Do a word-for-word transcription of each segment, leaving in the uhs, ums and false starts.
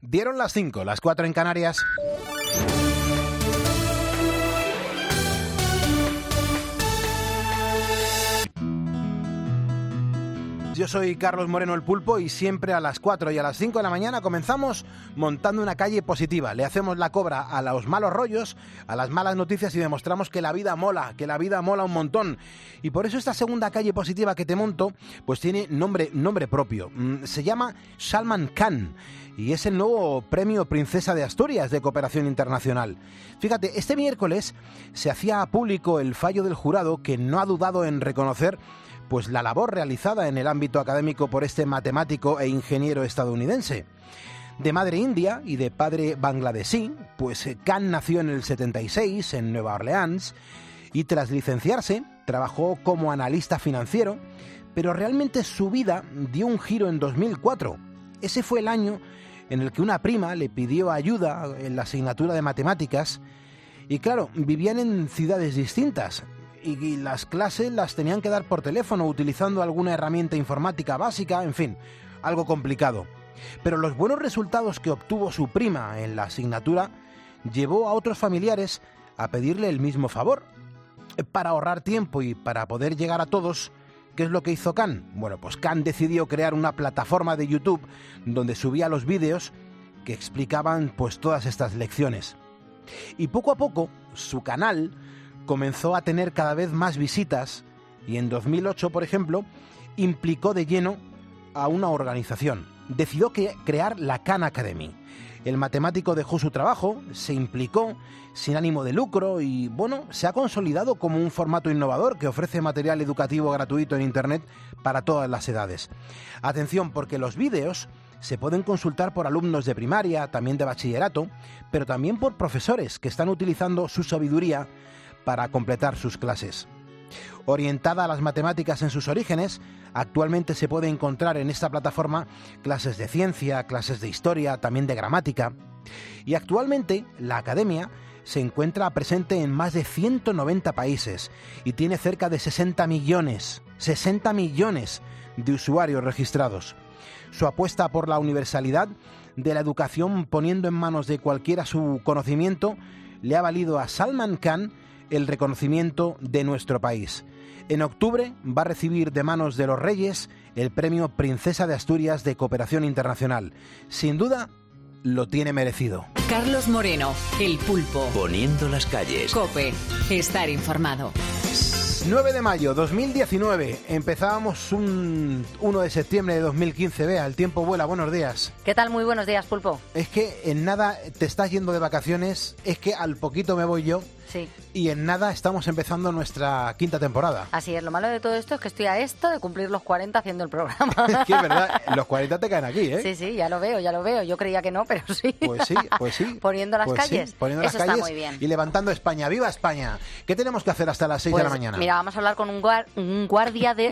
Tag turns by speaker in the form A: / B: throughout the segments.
A: Dieron las cinco, las cuatro en Canarias. Yo soy Carlos Moreno el Pulpo y siempre a las cuatro y a las cinco de la mañana comenzamos montando una calle positiva. Le hacemos la cobra a los malos rollos, a las malas noticias y demostramos que la vida mola, que la vida mola un montón. Y por eso esta segunda calle positiva que te monto, pues tiene nombre, nombre propio. Se llama Salman Khan y es el nuevo premio Princesa de Asturias de Cooperación Internacional. Fíjate, este miércoles se hacía público el fallo del jurado que no ha dudado en reconocer pues la labor realizada en el ámbito académico por este matemático e ingeniero estadounidense. De madre india y de padre bangladesí, pues Khan nació en el setenta y seis en Nueva Orleans y tras licenciarse trabajó como analista financiero, pero realmente su vida dio un giro en dos mil cuatro. Ese fue el año en el que una prima le pidió ayuda en la asignatura de matemáticas y claro, vivían en ciudades distintas. Y las clases las tenían que dar por teléfono utilizando alguna herramienta informática básica, en fin, algo complicado. Pero los buenos resultados que obtuvo su prima en la asignatura llevó a otros familiares a pedirle el mismo favor. Para ahorrar tiempo y para poder llegar a todos, ¿qué es lo que hizo Khan? Bueno, pues Khan decidió crear una plataforma de YouTube donde subía los vídeos que explicaban pues todas estas lecciones. Y poco a poco, su canal comenzó a tener cada vez más visitas y en dos mil ocho, por ejemplo, implicó de lleno a una organización. Decidió que crear la Khan Academy. El matemático dejó su trabajo, se implicó sin ánimo de lucro y, bueno, se ha consolidado como un formato innovador que ofrece material educativo gratuito en Internet para todas las edades. Atención, porque los vídeos se pueden consultar por alumnos de primaria, también de bachillerato, pero también por profesores que están utilizando su sabiduría para completar sus clases. Orientada a las matemáticas en sus orígenes, actualmente se puede encontrar en esta plataforma clases de ciencia, clases de historia, también de gramática. Y actualmente la academia se encuentra presente en más de ciento noventa países y tiene cerca de sesenta millones, sesenta millones de usuarios registrados. Su apuesta por la universalidad de la educación, poniendo en manos de cualquiera su conocimiento, le ha valido a Salman Khan el reconocimiento de nuestro país. En octubre va a recibir de manos de los Reyes el premio Princesa de Asturias de Cooperación Internacional. Sin duda, lo tiene merecido.
B: Carlos Moreno, el Pulpo.
C: Poniendo las calles.
B: COPE. Estar informado.
A: nueve de mayo de dos mil diecinueve. Empezábamos un uno de septiembre de dos mil quince. Vea, el tiempo vuela. Buenos días.
D: ¿Qué tal? Muy buenos días, Pulpo.
A: Es que en nada te estás yendo de vacaciones. Es que al poquito me voy yo.
D: Sí.
A: Y en nada estamos empezando nuestra quinta temporada.
D: Así es, lo malo de todo esto es que estoy a esto de cumplir los cuarenta haciendo el programa.
A: Es que es verdad, los cuarenta te caen aquí, ¿eh?
D: Sí, sí, ya lo veo, ya lo veo. Yo creía que no, pero sí.
A: Pues sí, pues sí.
D: Poniendo las
A: pues
D: calles.
A: Sí, poniendo
D: Eso
A: las calles
D: está muy bien.
A: Y levantando España. ¡Viva España! ¿Qué tenemos que hacer hasta las seis
D: pues,
A: de la mañana?
D: Mira, vamos a hablar con un, guar un guardia de...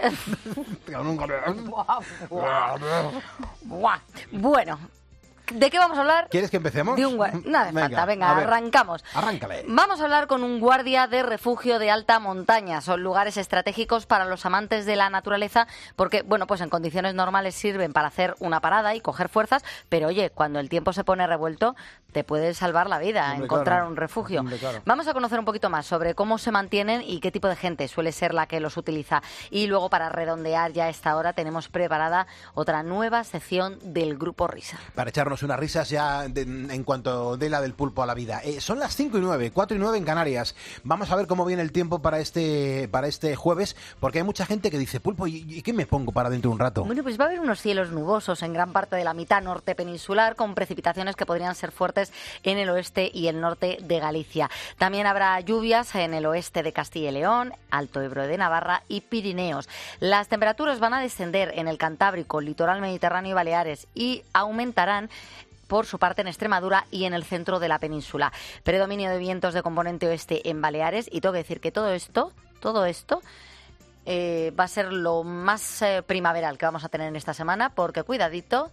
D: Bueno... ¿De qué vamos a hablar?
A: ¿Quieres que empecemos?
D: De un guardia. Nada de falta, venga, arrancamos.
A: Arráncale.
D: Vamos a hablar con un guardia de refugio de alta montaña. Son lugares estratégicos para los amantes de la naturaleza porque, bueno, pues en condiciones normales sirven para hacer una parada y coger fuerzas, pero oye, cuando el tiempo se pone revuelto, te puede salvar la vida, Hombre, encontrar claro. un refugio.
A: Hombre, claro.
D: Vamos a conocer un poquito más sobre cómo se mantienen y qué tipo de gente suele ser la que los utiliza. Y luego, para redondear ya a esta hora, tenemos preparada otra nueva sección del Grupo Risa.
A: Para echarnos unas risas ya de, en cuanto de la del pulpo a la vida. Eh, son las cinco y nueve, cuatro y nueve en Canarias. Vamos a ver cómo viene el tiempo para este para este jueves, porque hay mucha gente que dice, Pulpo, ¿y, y qué me pongo para dentro de un rato?
D: Bueno, pues va a haber unos cielos nubosos en gran parte de la mitad norte peninsular, con precipitaciones que podrían ser fuertes en el oeste y el norte de Galicia. También habrá lluvias en el oeste de Castilla y León, Alto Ebro de Navarra y Pirineos. Las temperaturas van a descender en el Cantábrico, litoral mediterráneo y Baleares y aumentarán por su parte en Extremadura y en el centro de la península. Predominio de vientos de componente oeste en Baleares y tengo que decir que todo esto, todo esto eh, va a ser lo más eh, primaveral que vamos a tener en esta semana porque, cuidadito,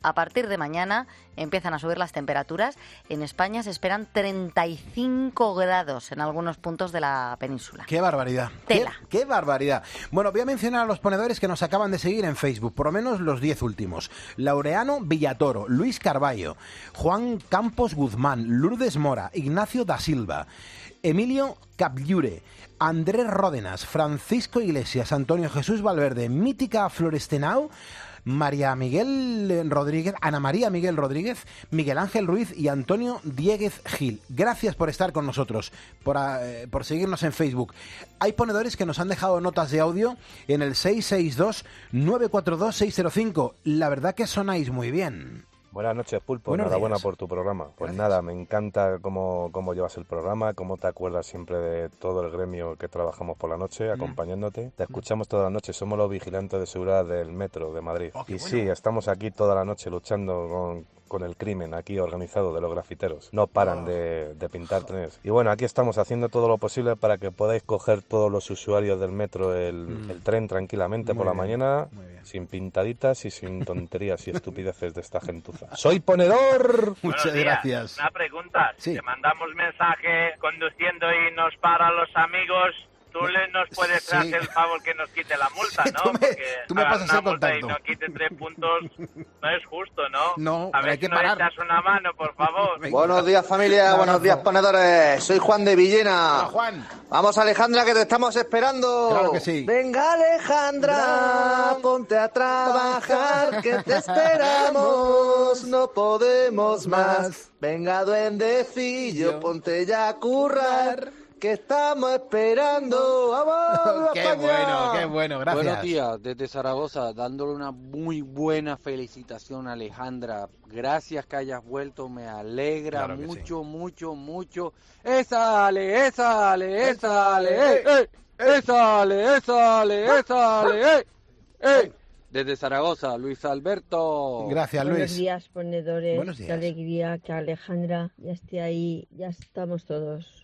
D: A partir de mañana empiezan a subir las temperaturas. En España se esperan treinta y cinco grados en algunos puntos de la península.
A: ¡Qué barbaridad!
D: Tela.
A: ¡Qué, qué barbaridad! Bueno, voy a mencionar a los ponedores que nos acaban de seguir en Facebook, por lo menos los diez últimos. Laureano Villatoro, Luis Carballo, Juan Campos Guzmán, Lourdes Mora, Ignacio da Silva, Emilio Capllure, Andrés Ródenas, Francisco Iglesias, Antonio Jesús Valverde, Mítica Florestenau, María Miguel Rodríguez, Ana María Miguel Rodríguez, Miguel Ángel Ruiz y Antonio Dieguez Gil. Gracias por estar con nosotros, por, uh, por seguirnos en Facebook. Hay ponedores que nos han dejado notas de audio en el seis seis dos, nueve cuatro dos, seis cero cinco. La verdad que sonáis muy bien.
C: Buenas noches, Pulpo.
A: Buenos
C: Enhorabuena
A: días.
C: por tu programa. Pues
A: Gracias.
C: nada, me encanta cómo, cómo llevas el programa, cómo te acuerdas siempre de todo el gremio que trabajamos por la noche,
A: Mm.
C: acompañándote. Te escuchamos toda la noche, somos los vigilantes de seguridad del metro de Madrid.
A: Oh, qué
C: y
A: bueno.
C: sí, estamos aquí toda la noche luchando con, con el crimen aquí organizado de los grafiteros. No paran
A: Oh.
C: de, de pintar trenes. Y bueno, aquí estamos haciendo todo lo posible para que podáis coger todos los usuarios del metro el,
A: Mm.
C: el tren tranquilamente
A: Muy
C: por la
A: bien,
C: mañana,
A: muy bien.
C: sin pintaditas y sin tonterías y estupideces de esta gentuza. ¡Soy ponedor!
A: Muchas
E: Buenos días.
A: gracias.
E: Una pregunta.
A: Sí.
E: Te mandamos mensaje conduciendo y nos paran los amigos. Tú le nos puedes
A: Sí.
E: hacer el favor que nos quite la multa,
A: Sí,
E: ¿no?
A: tú me-
E: Porque
A: tú me
E: pagar
A: pasas
E: una
A: el
E: multa
A: contacto.
E: y no quite tres puntos no es justo, ¿no?
A: No,
E: A
A: pero
E: ver
A: hay que
E: si nos
A: parar.
E: echas una mano, por favor.
A: Venga.
F: Buenos días, familia.
A: Un
F: Buenos días,
A: abrazo.
F: ponedores. Soy Juan de Villena.
A: Hola, Juan.
F: Vamos, Alejandra, que te estamos esperando.
A: Claro que sí.
F: Venga, Alejandra, ponte a trabajar, que te esperamos. No podemos más. Venga, duendecillo, ponte ya a currar, que estamos esperando. ¡Vamos,
A: Qué
F: España!
A: bueno, qué bueno, gracias.
G: Buenos días, desde Zaragoza, dándole una muy buena felicitación a Alejandra. Gracias que hayas vuelto, me alegra
A: Claro que
G: mucho, mucho, mucho. ¡Esa Ale, esa Ale, esa Ale, ¡eh, eh! ¡Esa Ale, esa Ale, esa Ale, eh! ¡eh! Desde Zaragoza, Luis Alberto.
A: Gracias,
H: Buenos
A: Luis.
H: días, ponedores.
A: Buenos
H: Qué
A: días.
H: alegría que Alejandra ya esté ahí. Ya estamos todos.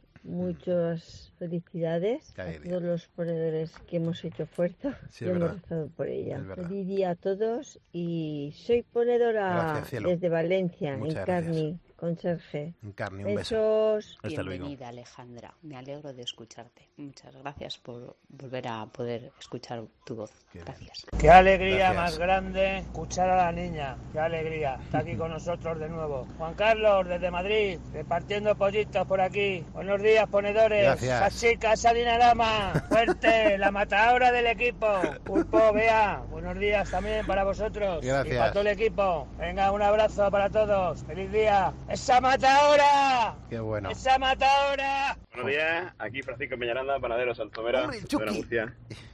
H: Muchas felicidades
A: Qué
H: a
A: alegría.
H: todos los ponedores que hemos hecho fuerza
A: Sí,
H: y
A: es
H: hemos
A: verdad.
H: rezado por ella.
A: Es verdad.
H: Feliz día a todos y soy ponedora
A: Gracias, cielo.
H: desde Valencia,
A: Muchas
H: en
A: gracias.
H: Carni, con Serge.
A: Un carne, un beso.
H: Besos.
A: Hasta luego.
I: Bienvenida, Alejandra. Me alegro de escucharte. Muchas gracias por volver a poder escuchar tu voz.
A: Qué bien.
I: Gracias.
J: Qué alegría
A: Gracias.
J: más grande escuchar a la niña. Qué alegría. Está aquí con nosotros de nuevo. Juan Carlos, desde Madrid, repartiendo pollitos por aquí. Buenos días, ponedores.
A: Gracias.
J: Cachica, Salinarama. Fuerte, la matadora del equipo. Pulpo, Bea. Buenos días también para vosotros.
A: Gracias.
J: Y para todo el equipo. Venga, un abrazo para todos. Feliz día. ¡Esa matadora!
A: Qué bueno.
J: ¡Esa matadora!
K: Buenos días, aquí Francisco Peñaranda, panadero Santomera,
A: Hombre,
K: de
A: Chucky.
K: Murcia.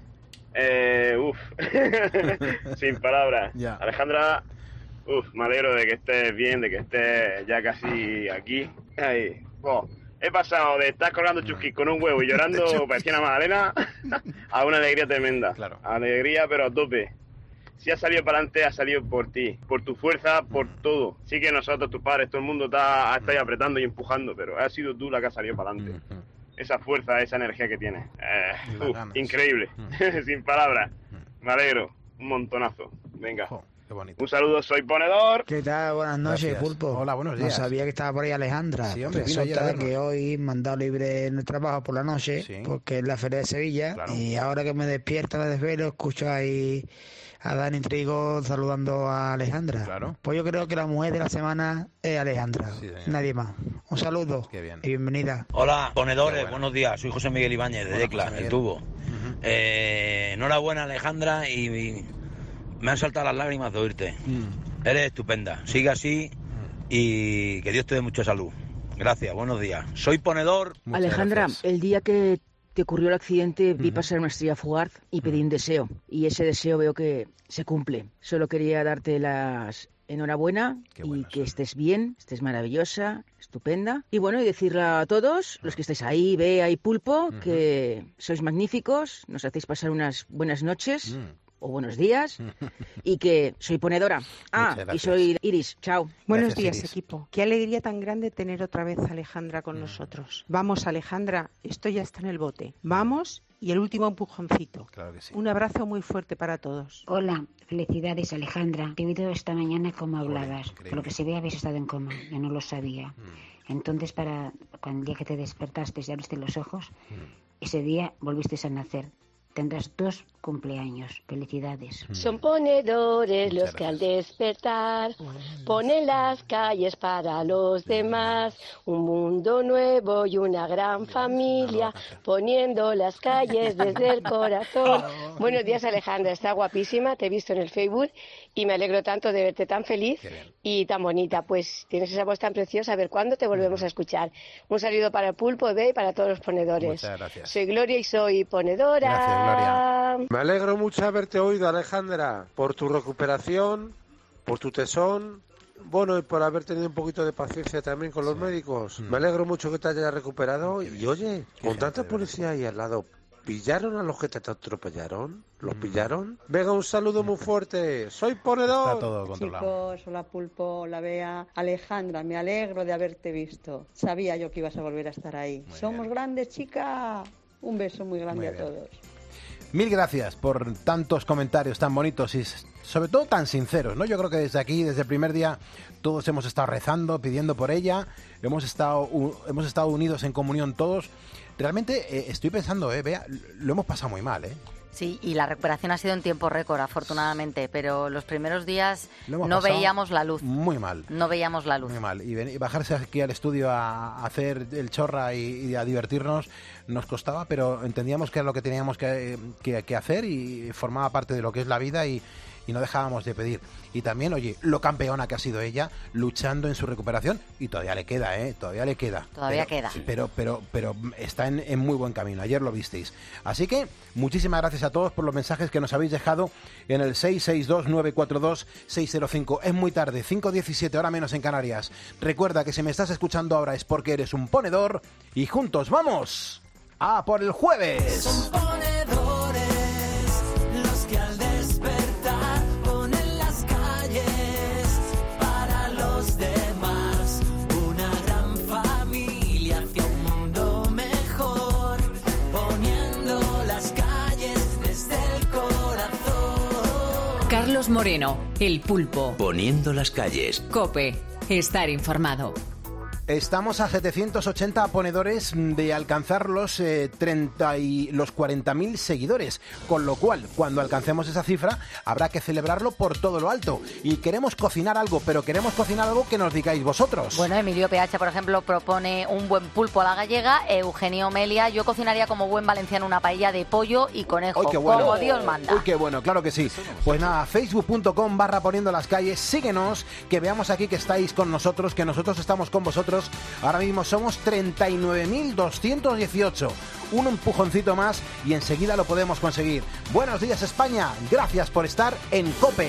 K: Eh, uf, sin palabras.
A: Ya.
K: Alejandra, uf, me alegro de que estés bien, de que estés ya casi aquí. Ay, oh, he pasado de estar colgando chusquis con un huevo y llorando, parecía una magdalena, a una alegría tremenda.
A: Claro.
K: Alegría, pero a tope. Si has salido para adelante, has salido por ti, por tu fuerza, por todo. Sí que nosotros, tus padres, todo el mundo está, está ahí apretando y empujando, pero has sido tú la que has salido para adelante.
A: Ujú.
K: Esa fuerza, esa energía que tienes. Eh,
A: Y las
K: uf,
A: ganas.
K: increíble. Sin palabras. Me alegro. Un montonazo. Venga.
A: Jo, qué bonito.
K: Un saludo, soy ponedor.
L: ¿Qué tal? Buenas noches,
A: Gracias.
L: Pulpo.
A: Hola, buenos días.
L: No sabía que estaba por ahí Alejandra.
A: Sí, hombre, vino ayer a
L: Resulta
A: vernos.
L: que hoy me han dado libre en el trabajo por la noche,
A: Sí.
L: porque es la Feria de Sevilla.
A: Claro.
L: Y ahora que me despierto de desvelo, escucho ahí a Dani Trigo saludando a Alejandra.
A: Claro.
L: Pues yo creo que la mujer de la semana es Alejandra.
A: Sí, señor.
L: Nadie más. Un saludo
A: Qué bien.
L: y bienvenida.
M: Hola, ponedores,
A: Qué bueno.
M: buenos días. Soy José Miguel Ibáñez de
A: Hola,
M: Decla,
A: José Miguel.
M: el tubo.
A: Ujú.
M: Eh, enhorabuena, Alejandra, y, y me han saltado las lágrimas de oírte.
A: Mm.
M: Eres estupenda. Sigue así y que Dios te dé mucha salud. Gracias, buenos días. Soy ponedor.
A: Muchas
N: Alejandra,
A: gracias.
N: el día que te ocurrió el accidente vi
A: Ujú.
N: pasar una estrella fugaz y pedí un deseo. Y ese deseo veo que se cumple. Solo quería darte las enhorabuena
A: Qué
N: y
A: buenas
N: que
A: son.
N: estés bien, estés maravillosa, estupenda. Y bueno, y decirle a todos, los que estáis ahí, Bea y Pulpo,
A: Ujú.
N: que sois magníficos, nos hacéis pasar unas buenas noches
A: Mm.
N: o buenos días y que soy ponedora. Ah,
A: Muchas
N: y
A: gracias.
N: soy Iris. Chao.
O: Buenos
A: Gracias,
O: días,
A: Iris.
O: equipo. Qué alegría tan grande tener otra vez a Alejandra con nosotros. Vamos, Alejandra, esto ya está en el bote. Vamos y el último empujoncito.
A: Claro que sí.
O: Un abrazo muy fuerte para todos.
P: Hola, felicidades Alejandra. Te he oído esta mañana cómo hablabas. Por lo que se ve habéis estado en coma, yo no lo sabía. Mm. Entonces, para cuando el día que te despertaste y abriste los ojos, mm. ese día volviste a nacer. Tendrás dos cumpleaños. Felicidades.
Q: Son ponedores los que al despertar ponen las calles para los demás. Un mundo nuevo y una gran familia poniendo las calles desde el corazón. Buenos días, Alejandra. Está guapísima. Te he visto en el Facebook y me alegro tanto de verte tan feliz y tan bonita. Pues tienes esa voz tan preciosa. A ver cuándo te volvemos a escuchar. Un saludo para el Pulpo, Eve, y para todos los ponedores.
A: Muchas gracias.
Q: Soy Gloria y soy ponedora.
A: Gracias, Gloria.
R: Me alegro mucho haberte oído, Alejandra, por tu recuperación, por tu tesón, bueno, y por haber tenido un poquito de paciencia también con los sí. médicos. Mm. Me alegro mucho que te hayas recuperado y, oye, con tanta policía ahí al lado, ¿pillaron a los que te atropellaron? ¿Los mm. pillaron? Venga, un saludo muy fuerte. Soy ponedor.
A: Está todo controlado.
S: Chicos, hola Pulpo, hola Bea. Alejandra, me alegro de haberte visto. Sabía yo que ibas a volver a estar ahí. Muy Somos bien. Grandes, chica. Un beso muy grande muy a todos.
A: Mil gracias por tantos comentarios tan bonitos y sobre todo tan sinceros, ¿no? Yo creo que desde aquí, desde el primer día, todos hemos estado rezando, pidiendo por ella, hemos estado, hemos estado unidos en comunión todos. Realmente eh, estoy pensando, eh, Bea, lo hemos pasado muy mal, ¿eh?
D: Sí, y la recuperación ha sido en tiempo récord, afortunadamente, pero los primeros días no veíamos la luz.
A: Muy mal.
D: No veíamos la luz.
A: Muy mal. Y, ven, y bajarse aquí al estudio a, a hacer el chorra y, y a divertirnos nos costaba, pero entendíamos que era lo que teníamos que, que, que hacer y formaba parte de lo que es la vida y, y no dejábamos de pedir. Y también, oye, lo campeona que ha sido ella, luchando en su recuperación, y todavía le queda, ¿eh? Todavía le queda.
D: Todavía
A: pero,
D: queda.
A: Pero, pero, pero está en, en muy buen camino, ayer lo visteis. Así que, muchísimas gracias a todos por los mensajes que nos habéis dejado en el seis seis dos, nueve cuatro dos, seis cero cinco. Es muy tarde, cinco diecisiete, hora menos en Canarias. Recuerda que si me estás escuchando ahora es porque eres un ponedor, y juntos vamos a por el jueves.
T: Son ponedores los que al despertar ponen las calles para los demás. Una gran familia hacia un mundo mejor, poniendo las calles desde el corazón.
B: Carlos Moreno, El Pulpo.
U: Poniendo las calles.
B: COPE. Estar informado.
A: Estamos a setecientos ochenta ponedores de alcanzar los eh, treinta y los cuarenta mil seguidores, con lo cual, cuando alcancemos esa cifra, habrá que celebrarlo por todo lo alto. Y queremos cocinar algo, pero queremos cocinar algo que nos digáis vosotros.
D: Bueno, Emilio P H, por ejemplo, propone un buen pulpo a la gallega. Eugenio Melia, yo cocinaría como buen valenciano una paella de pollo y conejo,
A: ¡Uy, qué bueno!
D: Como Dios manda.
A: Uy, qué bueno, claro que sí. Pues nada, facebook punto com barra poniendo las calles, síguenos, que veamos aquí que estáis con nosotros, que nosotros estamos con vosotros. Ahora mismo somos treinta y nueve mil doscientos dieciocho. Un empujoncito más y enseguida lo podemos conseguir. Buenos días, España. Gracias por estar en COPE.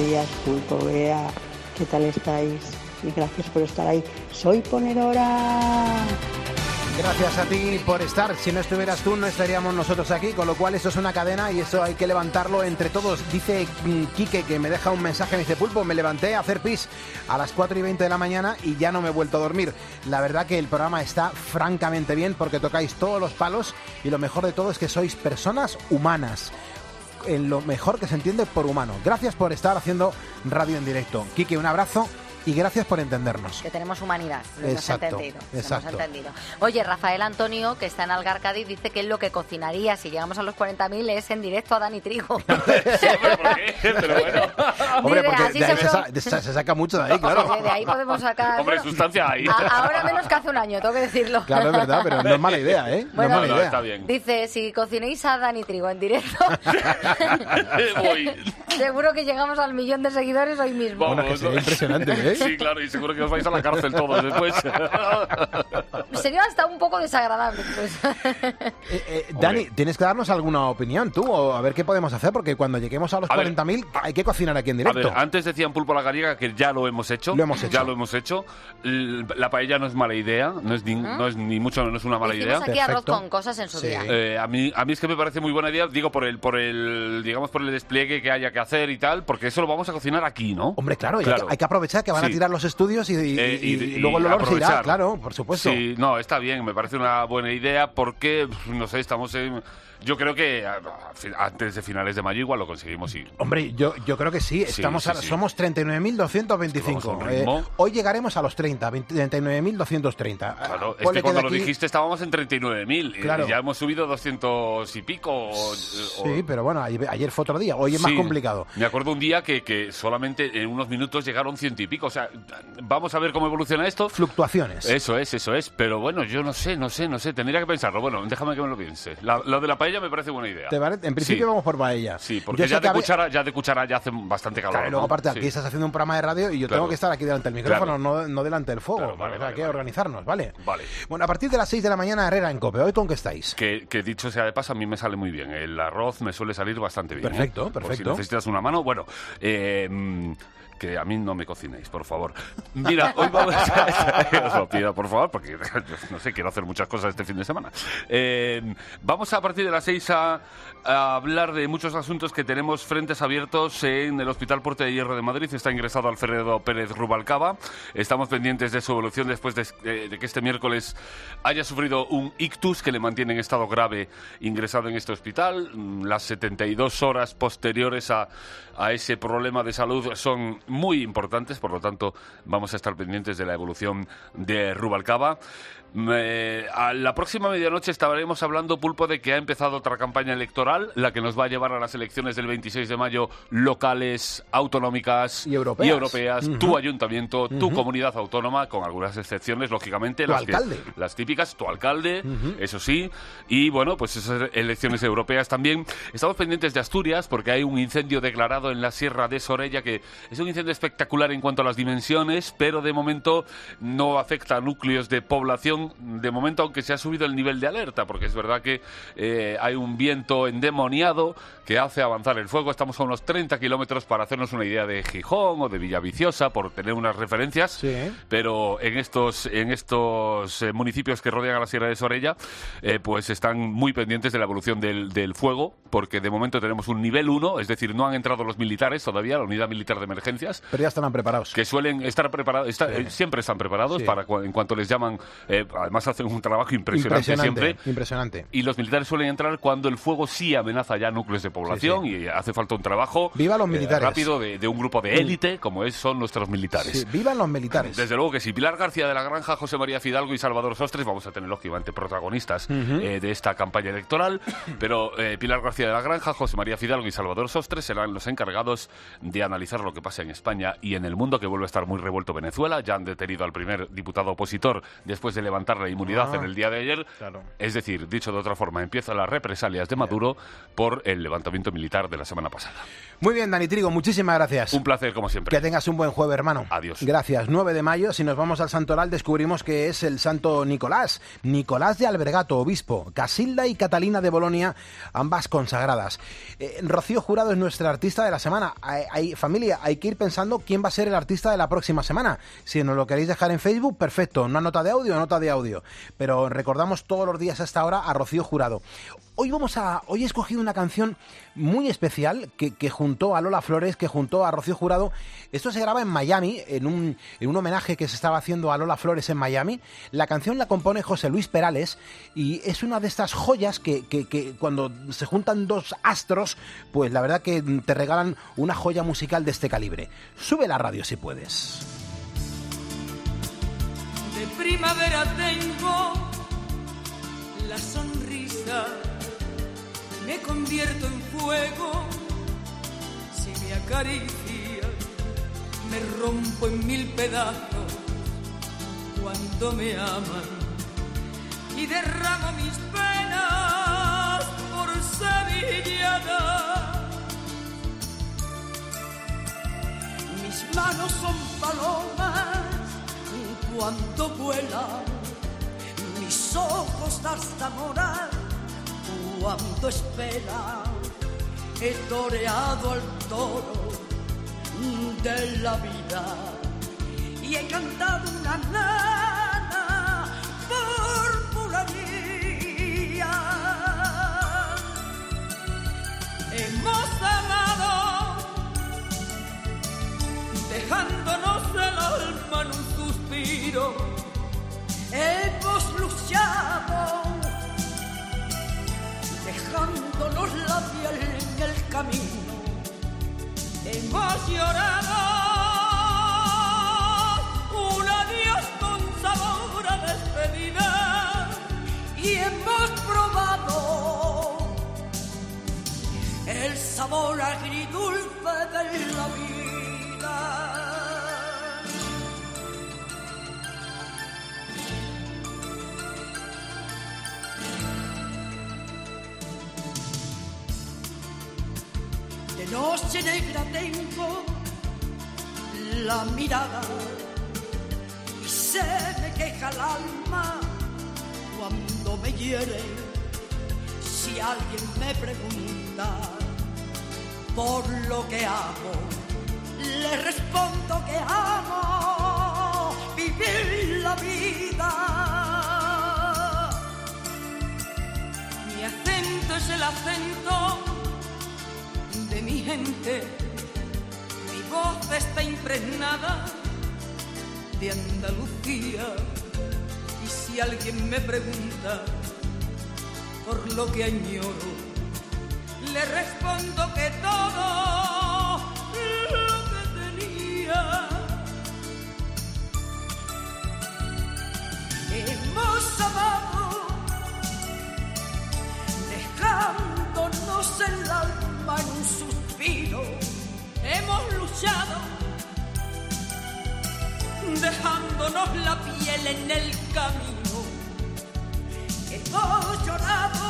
S: días, Pulpo, Bea. ¿Qué tal estáis? Y gracias por estar ahí. Soy ponedora.
A: Gracias a ti por estar. Si no estuvieras tú, no estaríamos nosotros aquí, con lo cual eso es una cadena y eso hay que levantarlo entre todos. Dice Quique, que me deja un mensaje, me dice: Pulpo, me levanté a hacer pis a las cuatro y veinte de la mañana y ya no me he vuelto a dormir. La verdad que el programa está francamente bien porque tocáis todos los palos y lo mejor de todo es que sois personas humanas. En lo mejor que se entiende por humano. Gracias por estar haciendo radio en directo. Quique, un abrazo. Y gracias por entendernos.
D: Que tenemos humanidad, lo hemos
A: Exacto,
D: entendido. Lo
A: exacto.
D: hemos entendido. Oye, Rafael Antonio, que está en Algar, Cádiz, dice que él lo que cocinaría si llegamos a los cuarenta mil es en directo a Dani Trigo.
U: ¿Por qué? Pero bueno.
A: Hombre,
D: Dice,
A: porque
D: así
A: de ahí
D: seguro-
A: se, sa- se saca mucho de ahí, claro.
D: Sí, de ahí podemos sacar...
U: Hombre,
D: bueno,
U: sustancia hay.
D: a- ahora menos que hace un año, tengo que decirlo.
A: Claro, es verdad, pero no es mala idea, ¿eh?
D: Bueno,
A: no es mala
U: no,
A: idea.
U: está bien.
D: Dice, si cocinéis a Dani Trigo en directo,
U: Voy.
D: seguro que llegamos al millón de seguidores hoy mismo.
U: Vamos.
A: Bueno, que sería impresionante, ¿eh?
U: Sí, claro, y seguro que os vais a la cárcel todos después.
D: Sería hasta un poco desagradable, pues.
A: Eh, eh, Dani, tienes que darnos alguna opinión tú, o a ver qué podemos hacer, porque cuando lleguemos a los
U: A ver,
A: cuarenta mil hay que cocinar aquí en
U: A
A: directo.
U: ver, antes decían Pulpo a la Gallega que ya lo hemos hecho.
A: Lo hemos hecho.
U: Ya lo hemos hecho. L- La paella no es mala idea, no es ni, no es ni mucho, no es una mala
D: Hicimos
U: idea.
D: aquí arroz
A: Perfecto.
D: con cosas en su
A: Sí.
D: día.
U: Eh, a mí a mí es que me parece muy buena idea, digo por el por el digamos por el despliegue que haya que hacer y tal, porque eso lo vamos a cocinar aquí, ¿no?
A: Hombre, claro, y
U: Claro.
A: Hay, que, hay que aprovechar que van a
U: Sí.
A: tirar los estudios y, y-
U: Eh,
A: y- y luego el olor se irá,
U: aprovechar.
A: claro, por supuesto.
U: Sí, no, está bien, me parece una buena idea porque, no sé, estamos en... Yo creo que a- a fin- antes de finales de mayo igual lo conseguimos y...
A: Hombre, yo, yo creo que sí,
U: Sí,
A: estamos
U: sí,
A: ahora-
U: sí.
A: somos treinta y nueve mil doscientos veinticinco.
U: Vamos a un ritmo.
A: Eh, hoy llegaremos a los treinta, treinta y nueve mil doscientos treinta.
U: Claro, es
A: Ponle
U: que cuando
A: de
U: lo
A: aquí-
U: dijiste estábamos en treinta y nueve mil y
A: Claro.
U: ya hemos subido doscientos y pico. o- o-
A: Sí, pero bueno, ayer, ayer fue otro día, hoy es más
U: Sí.
A: complicado.
U: Me acuerdo un día que, que solamente en unos minutos llegaron ciento y pico. O sea, vamos a ver cómo evoluciona esto.
A: Fluctuaciones.
U: Eso es, eso es. Pero bueno, yo no sé, no sé, no sé. Tendría que pensarlo. Bueno, déjame que me lo piense. La- lo de la paella me parece buena idea.
A: ¿Te parece? En principio
U: Sí.
A: vamos por paella.
U: Sí, porque
A: Yo sé
U: ya
A: que
U: de,
A: a ver-
U: cuchara, ya de cuchara ya hace bastante calor.
A: Claro, y luego
U: ¿no?
A: aparte aquí
U: Sí.
A: estás haciendo un programa de radio y yo
U: Claro.
A: tengo que estar aquí delante del micrófono,
U: Claro.
A: no, no delante del fuego.
U: Claro, vale,
A: O sea,
U: vale,
A: hay que
U: vale.
A: organizarnos, ¿vale?
U: Vale.
A: Bueno, a partir de las seis de la mañana, Herrera en COPE. ¿Hoy con qué estáis?
U: Que, que dicho sea de paso, a mí me sale muy bien. El arroz me suele salir bastante bien.
A: Perfecto,
U: ¿eh? Por
A: perfecto.
U: si necesitas una mano, bueno, eh, mm, que a mí no me cocinéis, por favor. Mira, hoy vamos a... Os lo pido, por favor, porque no sé, quiero hacer muchas cosas este fin de semana. Eh, vamos a partir de las seis a, a hablar de muchos asuntos que tenemos frentes abiertos en el Hospital Puerta de Hierro de Madrid. Está ingresado Alfredo Pérez Rubalcaba. Estamos pendientes de su evolución después de, eh, de que este miércoles haya sufrido un ictus que le mantiene en estado grave ingresado en este hospital. Las setenta y dos horas posteriores a, a ese problema de salud son muy importantes, por lo tanto vamos a estar pendientes de la evolución de Rubalcaba. Me- a la próxima medianoche estaremos hablando, Pulpo, de que ha empezado otra campaña electoral, la que nos va a llevar a las elecciones del veintiséis de mayo, locales, autonómicas
A: Y europeas.
U: y europeas.
A: Ujú.
U: Tu ayuntamiento, tu
A: Ujú.
U: comunidad autónoma, con algunas excepciones, lógicamente.
A: Tu
U: las que-
A: alcalde.
U: las típicas, tu alcalde,
A: Ujú.
U: eso sí. Y bueno, pues esas elecciones europeas también. Estamos pendientes de Asturias porque hay un incendio declarado en la Sierra de Sorella que es un incendio espectacular en cuanto a las dimensiones, pero de momento no afecta a núcleos de población. De momento, aunque se ha subido el nivel de alerta, porque es verdad que eh, hay un viento endemoniado que hace avanzar el fuego. Estamos a unos treinta kilómetros para hacernos una idea de Gijón o de Villaviciosa, por tener unas referencias.
A: Sí.
U: Pero en estos, en estos eh, municipios que rodean a la Sierra de Sorella, eh, pues están muy pendientes de la evolución del, del fuego, porque de momento tenemos un nivel uno, es decir, no han entrado los militares todavía, la unidad militar de emergencias,
A: Pero ya estarán preparados.
U: que suelen estar preparados, está-
A: Sí.
U: eh, siempre están preparados
A: Sí.
U: para cu- en cuanto les llaman, eh, además hacen un trabajo impresionante,
A: Impresionante,
U: siempre.
A: impresionante.
U: Y los militares suelen entrar cuando el fuego sí amenaza ya núcleos de población
A: Sí,
U: y hace falta un trabajo
A: Viva los
U: eh,
A: militares.
U: rápido de, de un grupo de élite como es, son nuestros militares.
A: Sí, vivan los militares.
U: Desde luego que sí. Pilar García de la Granja, José María Fidalgo y Salvador Sostres vamos a tener lógicamente protagonistas
A: Ujú.
U: eh, de esta campaña electoral, pero eh, Pilar García de la Granja, José María Fidalgo y Salvador Sostres serán los encargados de analizar lo que pasa en España y en el mundo, que vuelve a estar muy revuelto Venezuela. Ya han detenido al primer diputado opositor después de levantar la inmunidad
A: Ah,
U: en el día de ayer.
A: claro.
U: Es decir, dicho de otra forma, empieza la represalias de Maduro por el levantamiento militar de la semana pasada.
A: Muy bien, Dani Trigo, muchísimas gracias.
U: Un placer, como siempre.
A: Que tengas un buen jueves, hermano.
U: Adiós.
A: Gracias. nueve de mayo, si nos vamos al Santoral, descubrimos que es el santo Nicolás. Nicolás de Albergato, obispo. Casilda y Catalina de Bolonia, ambas consagradas. Eh, Rocío Jurado es nuestra artista de la semana. Hay, hay, familia, hay que ir pensando quién va a ser el artista de la próxima semana. Si nos lo queréis dejar en Facebook, perfecto. Una nota de audio, nota de audio. Pero recordamos todos los días a esta hora a Rocío Jurado. Hoy vamos a, hoy he escogido una canción muy especial que, que juntó a Lola Flores, que juntó a Rocío Jurado. Esto se graba en Miami, en un, en un homenaje que se estaba haciendo a Lola Flores en Miami. La canción la compone José Luis Perales y es una de estas joyas que, que, que cuando se juntan dos astros, pues la verdad que te regalan una joya musical de este calibre. Sube la radio si puedes.
T: De primavera tengo la sonrisa, me convierto en fuego si me acaricia, me rompo en mil pedazos cuando me aman y derramo mis penas por sevillana. Mis manos son palomas cuando vuelan, mis ojos zarzamoran cuando esperan. He toreado al toro de la vida y he cantado una nana púrpura mía. Hemos amado dejándonos el alma en un suspiro. Hemos luchado dejándonos la piel en el camino. Hemos llorado un adiós con sabor a despedida y hemos probado el sabor agridulce de la vida. De noche negra tengo la mirada y se me queja el alma cuando me hiere. Si alguien me pregunta por lo que hago, le respondo que amo vivir la vida. Mi acento es el acento de mi gente, mi voz está impregnada de Andalucía. Y si alguien me pregunta por lo que añoro, le respondo que todo lo que tenía. Hemos amado dejándonos el alma en un suspiro. Hemos luchado dejándonos la piel en el camino. Hemos llorado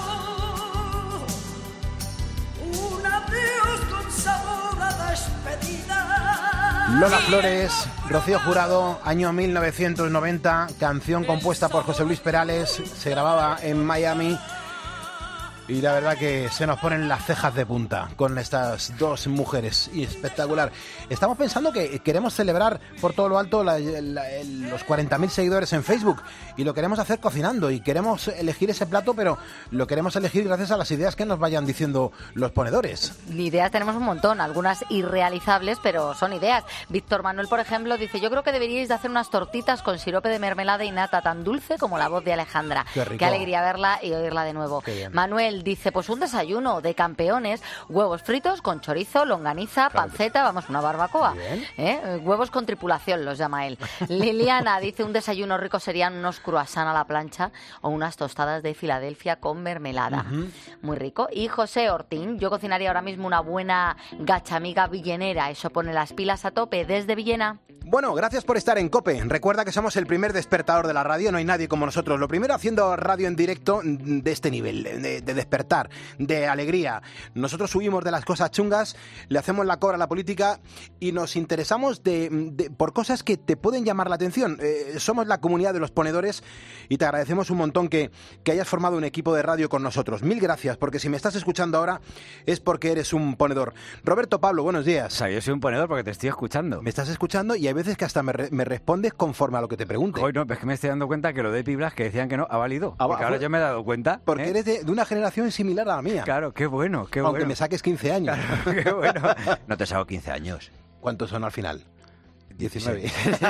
T: un adiós con sabor a despedida.
A: Lola Flores, Rocío Jurado, año mil novecientos noventa, canción compuesta por José Luis Perales, se grababa en Miami. Y la verdad que se nos ponen las cejas de punta con estas dos mujeres. Y espectacular. Estamos pensando que queremos celebrar por todo lo alto la, la, el, los cuarenta mil seguidores en Facebook. Y lo queremos hacer cocinando. Y queremos elegir ese plato, pero lo queremos elegir gracias a las ideas que nos vayan diciendo los ponedores.
D: Ideas tenemos un montón. Algunas irrealizables, pero son ideas. Víctor Manuel, por ejemplo, dice: yo creo que deberíais de hacer unas tortitas con sirope de mermelada y nata tan dulce como la voz de Alejandra.
A: Qué rico.
D: Qué alegría verla y oírla de nuevo. Manuel dice: pues un desayuno de campeones, huevos fritos con chorizo, longaniza, claro, panceta, vamos, una barbacoa. ¿Eh? Huevos con tripulación los llama él. Liliana dice: un desayuno rico serían unos croissants a la plancha o unas tostadas de Filadelfia con mermelada. Uh-huh. Muy rico. Y José Ortín: yo cocinaría ahora mismo una buena gachamiga villenera. Eso pone las pilas a tope desde Villena.
A: Bueno, gracias por estar en COPE. Recuerda que somos el primer despertador de la radio, no hay nadie como nosotros. Lo primero haciendo radio en directo de este nivel, de, de despertar, de alegría. Nosotros huimos de las cosas chungas, le hacemos la cobra a la política y nos interesamos de, de, por cosas que te pueden llamar la atención. Eh, somos la comunidad de los ponedores y te agradecemos un montón que, que hayas formado un equipo de radio con nosotros. Mil gracias, porque si me estás escuchando ahora es porque eres un ponedor. Roberto Pablo, buenos días.
C: O sea, yo soy un ponedor porque te estoy escuchando.
A: Me estás escuchando y hay veces que hasta me, re me respondes conforme a lo que te pregunte.
C: Hoy no, es que me estoy dando cuenta que lo de Piblas que decían que no ha valido.
A: Ah,
C: porque ahora yo me he dado cuenta.
A: Porque
C: ¿eh?
A: eres de, de una generación similar a la mía.
C: Claro, qué bueno, qué
A: Aunque
C: bueno.
A: me saques quince años.
C: Claro, qué bueno. No te saco quince años.
A: ¿Cuántos son al final? diecinueve.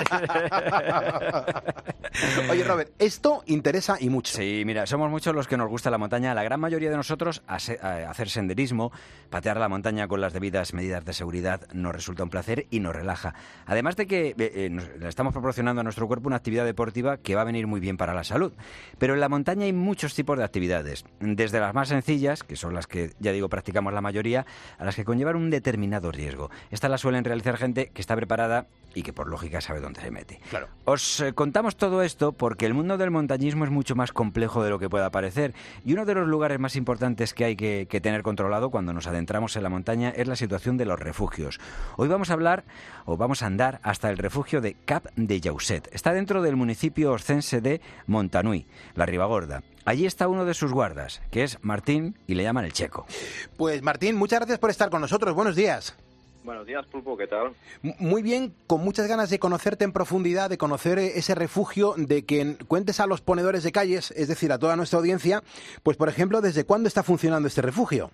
A: Oye, Robert, esto interesa y mucho.
C: Sí, mira, somos muchos los que nos gusta la montaña. La gran mayoría de nosotros hacer senderismo, patear la montaña con las debidas medidas de seguridad nos resulta un placer y nos relaja. Además de que eh, eh, nos, le estamos proporcionando a nuestro cuerpo una actividad deportiva que va a venir muy bien para la salud. Pero en la montaña hay muchos tipos de actividades, desde las más sencillas, que son las que, ya digo, practicamos la mayoría, a las que conllevan un determinado riesgo. Estas las suelen realizar gente que está preparada y que por lógica sabe dónde se mete.
A: Claro.
C: Os eh, contamos todo esto porque el mundo del montañismo es mucho más complejo de lo que pueda parecer y uno de los lugares más importantes que hay que, que tener controlado cuando nos adentramos en la montaña es la situación de los refugios. Hoy vamos a hablar o vamos a andar hasta el refugio de Cap de Llauset. Está dentro del municipio oscense de Montanui, la Ribagorda. Allí está uno de sus guardas, que es Martín, y le llaman el Checo.
A: Pues Martín, muchas gracias por estar con nosotros. Buenos días.
V: Buenos días, Pulpo, ¿qué tal?
A: Muy bien, con muchas ganas de conocerte en profundidad, de conocer ese refugio, de que cuentes a los ponedores de calles, es decir, a toda nuestra audiencia, pues por ejemplo, ¿desde cuándo está funcionando este refugio?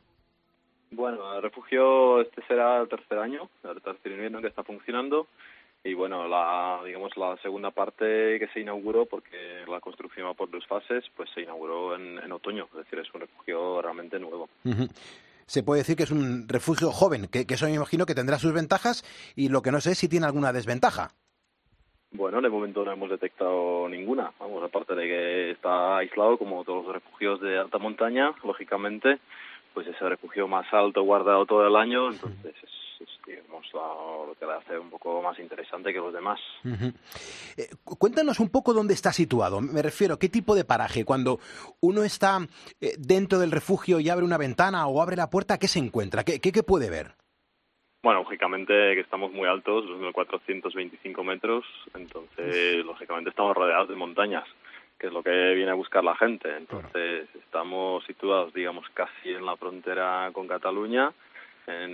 V: Bueno, el refugio este será el tercer año, el tercer invierno que está funcionando, y bueno, la digamos la segunda parte que se inauguró, porque la construcción va por dos fases, pues se inauguró en, en otoño, es decir, es un refugio realmente nuevo.
A: Uh-huh. Se puede decir que es un refugio joven, que, que eso me imagino que tendrá sus ventajas y lo que no sé es si tiene alguna desventaja.
V: Bueno, de momento no hemos detectado ninguna, vamos, aparte de que está aislado como todos los refugios de alta montaña, lógicamente, pues es el refugio más alto guardado todo el año, entonces es, es digamos, lo, lo que le hace un poco más interesante que los demás.
A: Uh-huh. eh, cuéntanos un poco dónde está situado, me refiero, ¿qué tipo de paraje? Cuando uno está eh, dentro del refugio y abre una ventana o abre la puerta, ¿qué se encuentra? ¿Qué, qué, qué puede ver?
V: Bueno, lógicamente que estamos muy altos, dos mil cuatrocientos veinticinco metros, entonces lógicamente estamos rodeados de montañas, que es lo que viene a buscar la gente. Entonces estamos situados, digamos, casi en la frontera con Cataluña, en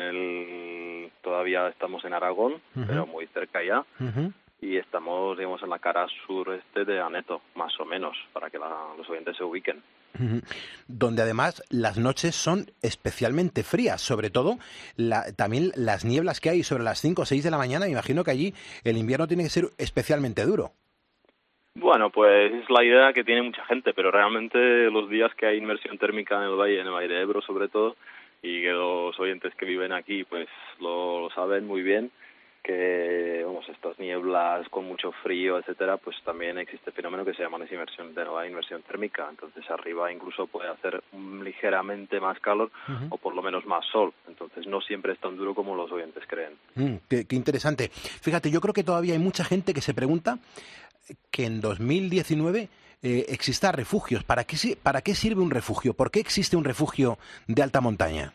V: el todavía estamos en Aragón, uh-huh. pero muy cerca ya, uh-huh. y estamos, digamos, en la cara sureste de Aneto, más o menos, para que la, los oyentes se ubiquen.
A: Uh-huh. Donde además las noches son especialmente frías, sobre todo la, también las nieblas que hay sobre las cinco o seis de la mañana. Me imagino que allí el invierno tiene que ser especialmente duro.
V: Bueno, pues es la idea que tiene mucha gente, pero realmente los días que hay inmersión térmica en el valle, en el Valle de Ebro sobre todo, y que los oyentes que viven aquí pues lo, lo saben muy bien, que vamos, estas nieblas con mucho frío, etcétera, pues también existe el fenómeno que se llama inversión, la inversión térmica. Entonces arriba incluso puede hacer ligeramente más calor uh-huh. o por lo menos más sol. Entonces no siempre es tan duro como los oyentes creen.
A: Mm, qué, qué interesante. Fíjate, yo creo que todavía hay mucha gente que se pregunta que en dos mil diecinueve eh, exista refugios. ¿Para qué, ¿Para qué sirve un refugio? ¿Por qué existe un refugio de alta montaña?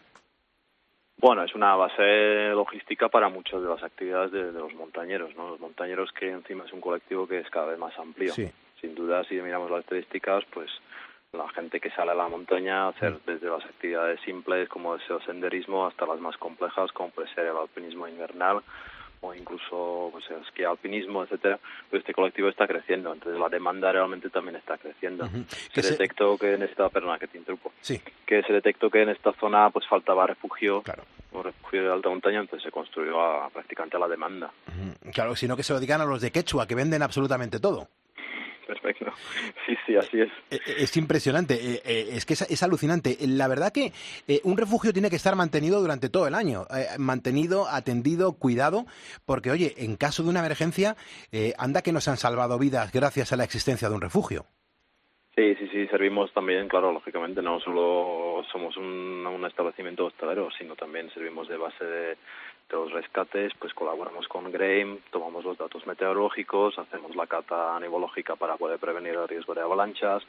V: Bueno, es una base logística para muchas de las actividades de, de los montañeros, ¿no? Los montañeros, que encima es un colectivo que es cada vez más amplio. Sí. Sin duda, si miramos las estadísticas, pues la gente que sale a la montaña a hacer desde las actividades simples como el senderismo hasta las más complejas, como puede ser el alpinismo invernal o incluso pues, el esquí alpinismo, etcétera, pues este colectivo está creciendo, entonces la demanda realmente también está creciendo. Uh-huh. Se, se detectó que en esta, perdona que te interrumpo,
A: sí.
V: que se detectó que en esta zona pues faltaba refugio,
A: claro.
V: un refugio de alta montaña, entonces se construyó a, prácticamente a la demanda.
A: Uh-huh. Claro, sino que se lo digan a los de Quechua, que venden absolutamente todo.
V: Perfecto. Sí, sí, así es.
A: Es impresionante, es que es, es alucinante. La verdad que un refugio tiene que estar mantenido durante todo el año, mantenido, atendido, cuidado, porque, oye, en caso de una emergencia, anda que nos han salvado vidas gracias a la existencia de un refugio.
V: Sí, sí, sí, servimos también, claro, lógicamente, no solo somos un, un establecimiento hostelero, sino también servimos de base de, de los rescates, pues colaboramos con Graham, tomamos los datos meteorológicos, hacemos la cata nevológica para poder prevenir el riesgo de avalanchas,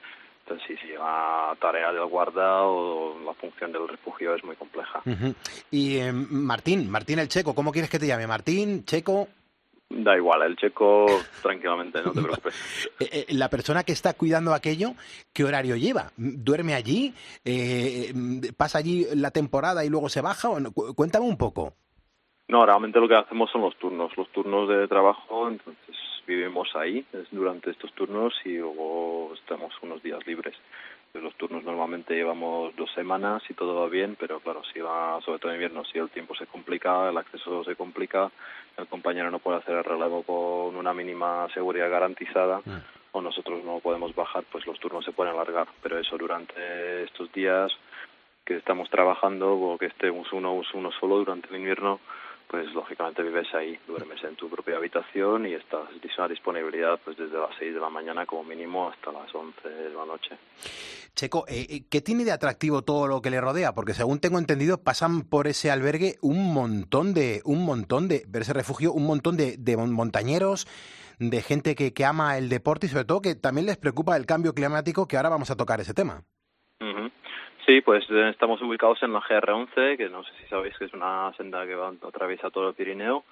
V: Entonces sí, sí, la tarea del guarda o la función del refugio es muy compleja.
A: Uh-huh. Y eh, Martín, Martín el Checo, ¿cómo quieres que te llame? Martín, Checo...
V: Da igual, el Checo tranquilamente, no te preocupes.
A: Eh, eh, la persona que está cuidando aquello, ¿qué horario lleva? ¿Duerme allí? Eh, ¿Pasa allí la temporada y luego se baja? ¿O no? Cuéntame un poco.
V: No, realmente lo que hacemos son los turnos, los turnos de trabajo, entonces vivimos ahí durante estos turnos y luego estamos unos días libres. Los turnos normalmente llevamos dos semanas y todo va bien, pero claro, si va, sobre todo en invierno, si el tiempo se complica, el acceso se complica, el compañero no puede hacer el relevo con una mínima seguridad garantizada, mm. o nosotros no podemos bajar, pues los turnos se pueden alargar. Pero eso durante estos días que estamos trabajando o que estemos uno, uno solo durante el invierno, pues lógicamente vives ahí, duermes en tu propia habitación y estás a disponibilidad pues desde las seis de la mañana como mínimo hasta las once de la noche.
A: Checo, eh, ¿qué tiene de atractivo todo lo que le rodea? Porque según tengo entendido pasan por ese albergue un montón de, un montón de, por ese refugio, un montón de, de montañeros, de gente que, que ama el deporte y sobre todo que también les preocupa el cambio climático, que ahora vamos a tocar ese tema.
V: Uh-huh. Sí, pues eh, estamos ubicados en la G R once, que no sé si sabéis que es una senda que va, atraviesa todo el Pirineo,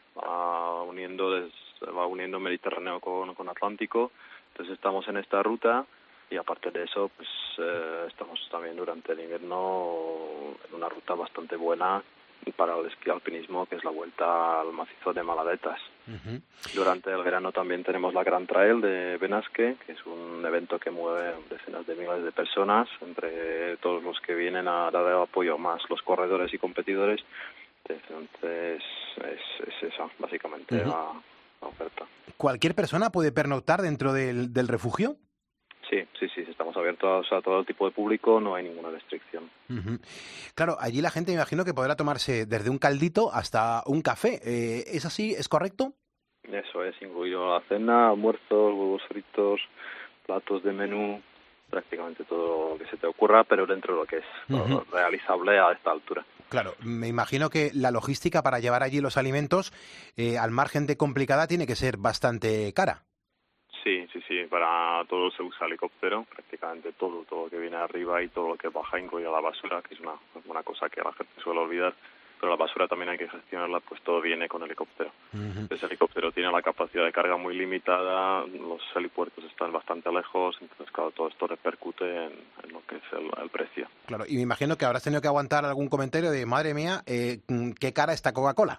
V: va uniendo, des, va uniendo Mediterráneo con, con Atlántico. Entonces estamos en esta ruta y aparte de eso, pues eh, estamos también durante el invierno en una ruta bastante buena para el esquí alpinismo, que es la vuelta al macizo de Maladetas. Uh-huh. Durante el verano también tenemos la Gran Trail de Benasque, que es un evento que mueve decenas de miles de personas, entre todos los que vienen a dar el apoyo, más los corredores y competidores. Entonces, es, es esa, básicamente, uh-huh. la, la oferta.
A: ¿Cualquier persona puede pernoctar dentro del, del refugio?
V: Sí, sí, sí, estamos abiertos a todo tipo de público, no hay ninguna restricción.
A: Uh-huh. Claro, allí la gente me imagino que podrá tomarse desde un caldito hasta un café. Eh, ¿Es así? ¿Es correcto?
V: Eso es, incluido la cena, almuerzos, huevos fritos, platos de menú, prácticamente todo lo que se te ocurra, pero dentro de lo que es uh-huh. realizable a esta altura.
A: Claro, me imagino que la logística para llevar allí los alimentos, eh, al margen de complicada, tiene que ser bastante cara.
V: Sí, sí, sí, para todo se usa helicóptero, prácticamente todo, todo lo que viene arriba y todo lo que baja, incluida la basura, que es una, una cosa que la gente suele olvidar, pero la basura también hay que gestionarla, pues todo viene con helicóptero. Uh-huh. Ese helicóptero tiene la capacidad de carga muy limitada, los helipuertos están bastante lejos, entonces claro, todo esto repercute en, en lo que es el, el precio.
A: Claro, y me imagino que habrás tenido que aguantar algún comentario de, madre mía, eh, ¿qué cara está Coca-Cola?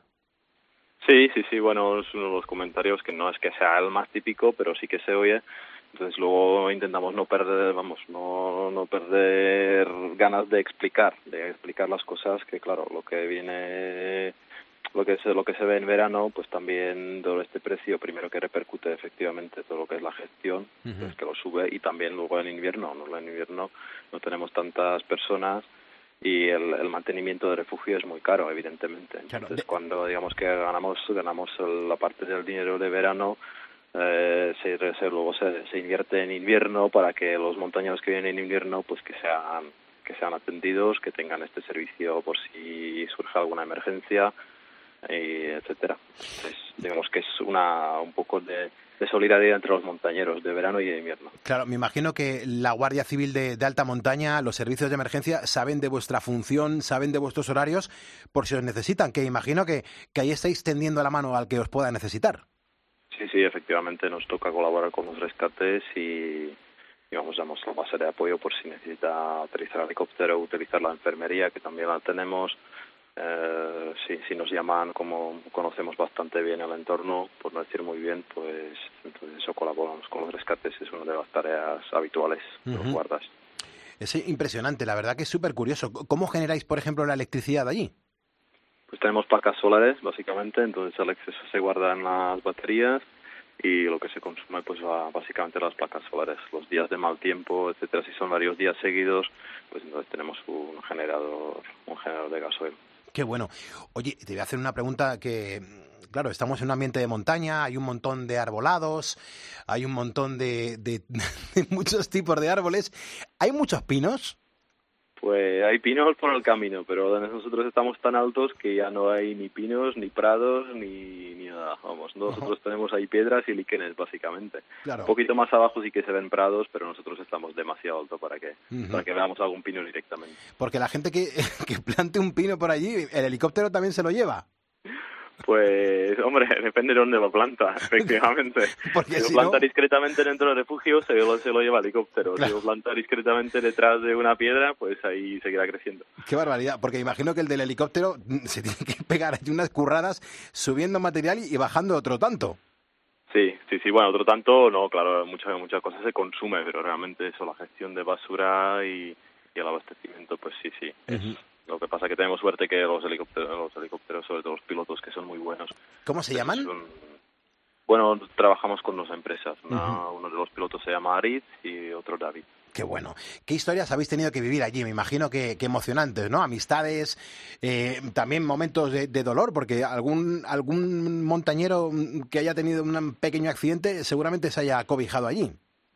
V: Sí, sí, sí, bueno, es uno de los comentarios que no es que sea el más típico, pero sí que se oye. Entonces luego intentamos no perder, vamos, no no perder ganas de explicar, de explicar las cosas, que claro, lo que viene, lo que se, lo que se ve en verano, pues también todo este precio, primero que repercute efectivamente todo lo que es la gestión, uh-huh. pues que lo sube, y también luego en invierno, no en invierno no tenemos tantas personas. Y el, el mantenimiento de refugio es muy caro, evidentemente. Entonces, claro, de... cuando digamos que ganamos ganamos el, la parte del dinero de verano, eh, se, se luego se, se invierte en invierno para que los montañeros que vienen en invierno, pues que sean que sean atendidos, que tengan este servicio por si surge alguna emergencia, y etcétera. Entonces, digamos que es una un poco de de solidaridad entre los montañeros de verano y de invierno.
A: Claro, me imagino que la Guardia Civil de, de alta montaña, los servicios de emergencia, saben de vuestra función, saben de vuestros horarios, por si os necesitan, que imagino que, que ahí estáis tendiendo la mano al que os pueda necesitar.
V: Sí, sí, efectivamente nos toca colaborar con los rescates y, y vamos, damos la base de apoyo por si necesita aterrizar el helicóptero, utilizar la enfermería, que también la tenemos. Eh, sí, si nos llaman, como conocemos bastante bien el entorno, por no decir muy bien, pues entonces eso, colaboramos con los rescates, es una de las tareas habituales de uh-huh. los guardas.
A: Es impresionante, la verdad que es súper curioso. ¿Cómo generáis, por ejemplo, la electricidad allí?
V: Pues tenemos placas solares, básicamente, entonces el exceso se guarda en las baterías y lo que se consume, pues va básicamente las placas solares. Los días de mal tiempo, etcétera, si son varios días seguidos, pues entonces tenemos un generador, un generador de gasoil.
A: Qué bueno. Oye, te voy a hacer una pregunta que, claro, estamos en un ambiente de montaña, hay un montón de arbolados, hay un montón de, de, de muchos tipos de árboles. ¿Hay muchos pinos?
V: Pues hay pinos por el camino, pero donde nosotros estamos tan altos que ya no hay ni pinos, ni prados, ni, ni nada. Vamos, nosotros uh-huh. tenemos ahí piedras y líquenes, básicamente.
A: Claro.
V: Un poquito más abajo sí que se ven prados, pero nosotros estamos demasiado alto para que uh-huh. para que veamos algún pino directamente.
A: Porque la gente que, que plante un pino por allí, el helicóptero también se lo lleva.
V: Pues, hombre, depende de dónde lo planta, efectivamente.
A: Porque
V: si
A: si
V: lo planta
A: no...
V: discretamente dentro del refugio, se lo, se lo lleva el helicóptero. Claro. Si lo planta discretamente detrás de una piedra, pues ahí seguirá creciendo.
A: Qué barbaridad, porque imagino que el del helicóptero se tiene que pegar ahí unas curradas subiendo material y bajando otro tanto.
V: Sí, sí, sí, bueno, otro tanto, no, claro, muchas muchas cosas se consume, pero realmente eso, la gestión de basura y, y el abastecimiento, pues sí, sí, es... Uh-huh. Lo que pasa es que tenemos suerte que los helicópteros, los helicópteros, sobre todo los pilotos, que son muy buenos.
A: ¿Cómo se llaman?
V: Son, bueno, trabajamos con dos empresas. Una,
A: uh-huh.
V: Uno de los pilotos se llama Arid y otro David.
A: Qué bueno. ¿Qué historias habéis tenido que vivir allí? Me imagino que, que emocionantes, ¿no? Amistades, eh, también momentos de, de dolor, porque algún algún montañero que haya tenido un pequeño accidente seguramente se haya cobijado allí.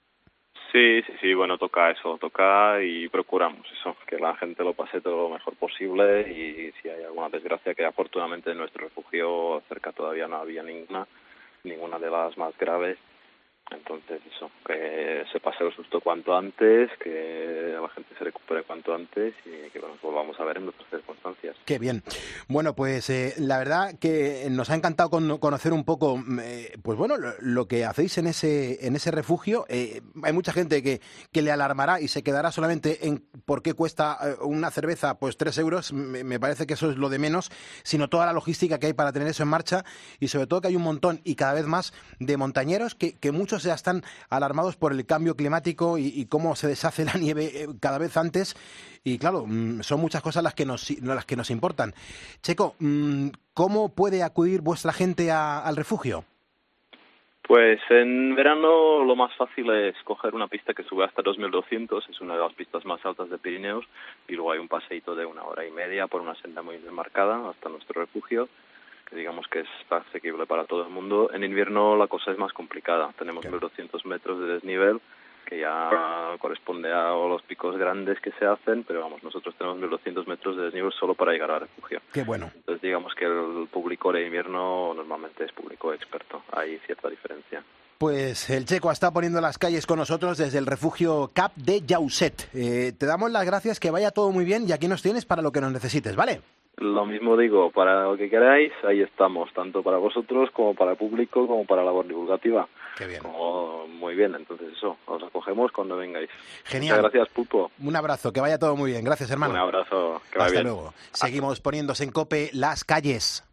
V: Sí, sí, sí, bueno, toca eso, toca y procuramos eso, que la gente lo pase todo lo mejor posible y si hay alguna desgracia, que afortunadamente en nuestro refugio cerca todavía no había ninguna, ninguna de las más graves, entonces eso, que se pase el susto cuanto antes, que la gente se recupere cuanto antes y que nos volvamos a ver en otras circunstancias.
A: Qué bien. Bueno, pues eh, la verdad que nos ha encantado con, conocer un poco, eh, pues bueno, lo, lo que hacéis en ese en ese refugio. Eh, hay mucha gente que, que le alarmará y se quedará solamente en por qué cuesta una cerveza, pues tres euros. Me, me parece que eso es lo de menos, sino toda la logística que hay para tener eso en marcha y sobre todo que hay un montón y cada vez más de montañeros que, que muchos ya están alarmados por el cambio climático y, y cómo se deshace la nieve cada vez antes y claro, son muchas cosas las que nos las que nos importan. Checo, ¿cómo puede acudir vuestra gente a, al refugio?
V: Pues en verano lo más fácil es coger una pista que sube hasta dos mil doscientos, es una de las pistas más altas de Pirineos, y luego hay un paseíto de una hora y media por una senda muy bien marcada hasta nuestro refugio, que digamos que es asequible para todo el mundo. En invierno la cosa es más complicada, tenemos mil doscientos metros de desnivel, que ya corresponde a los picos grandes que se hacen, pero vamos, nosotros tenemos mil doscientos metros de desnivel solo para llegar al refugio.
A: Qué bueno.
V: Entonces digamos que el público de invierno normalmente es público experto, hay cierta diferencia.
A: Pues el Checo está poniendo las calles con nosotros desde el refugio Cap de Jauset. Eh, te damos las gracias, que vaya todo muy bien y aquí nos tienes para lo que nos necesites, ¿vale?
V: Lo mismo digo, para lo que queráis, ahí estamos, tanto para vosotros como para el público, como para la labor divulgativa.
A: Qué bien.
V: Como, muy bien, entonces eso, os acogemos cuando vengáis.
A: Genial.
V: Muchas gracias, Pulpo.
A: Un abrazo, que vaya todo muy bien. Gracias, hermano.
V: Un abrazo, que vaya
A: Hasta
V: bien.
A: luego. Seguimos poniéndose en COPE las calles.